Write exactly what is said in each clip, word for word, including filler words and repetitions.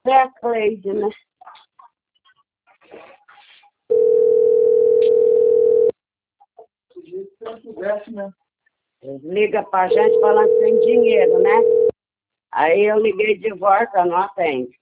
é a Cleide, né? Se eu tivesse, né? Liga pra gente falando que tem dinheiro, né? Aí eu liguei de volta, não atende.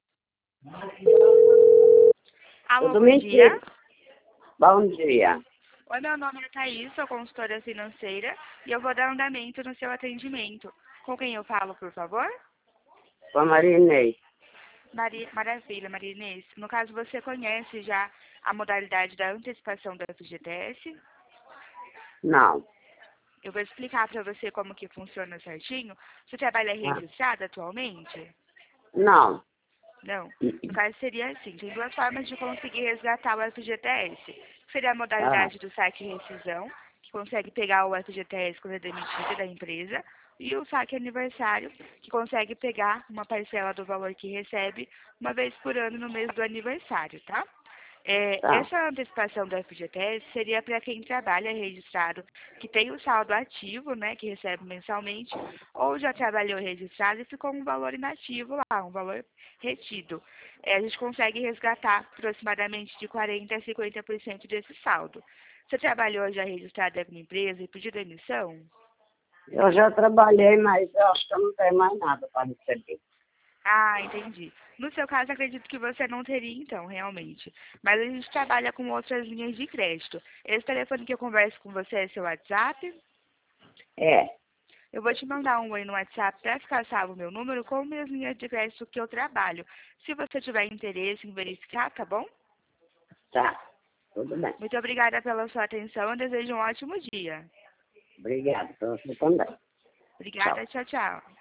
Alô, Tudo bom mentira. dia. Bom dia. Oi, meu nome é Thaís, sou consultora financeira e eu vou dar andamento no seu atendimento. Com quem eu falo, por favor? Com a Marinês. Mari... Maravilha, Maria Inês. No caso, você conhece já a modalidade da antecipação do F G T S? Não. Eu vou explicar para você como que funciona certinho. Você trabalha Ah, registrado atualmente? não. Não. No caso, seria assim, tem duas formas de conseguir resgatar o F G T S. Seria a Ah, modalidade do saque e rescisão, que consegue pegar o F G T S quando é demitido da empresa, e o saque aniversário, que consegue pegar uma parcela do valor que recebe uma vez por ano no mês do aniversário, tá? É, tá. essa antecipação do F G T S seria para quem trabalha registrado, que tem o saldo ativo, né, que recebe mensalmente, ou já trabalhou registrado e ficou um valor inativo lá, um valor retido. É, a gente consegue resgatar aproximadamente de quarenta por cento a cinquenta por cento desse saldo. Você trabalhou já registrado em alguma empresa e pediu demissão? Eu já trabalhei, mas eu acho que eu não tenho mais nada para receber. Ah, entendi. No seu caso, acredito que você não teria, então, realmente. Mas a gente trabalha com outras linhas de crédito. Esse telefone que eu converso com você é seu WhatsApp? É. Eu vou te mandar um oi no WhatsApp para ficar salvo o meu número com minhas linhas de crédito que eu trabalho. Se você tiver interesse em verificar, tá bom? Tá. Tudo bem. Muito obrigada pela sua atenção. Eu desejo um ótimo dia. Obrigado. Pra você também. Tchau. Obrigada. Tchau, tchau.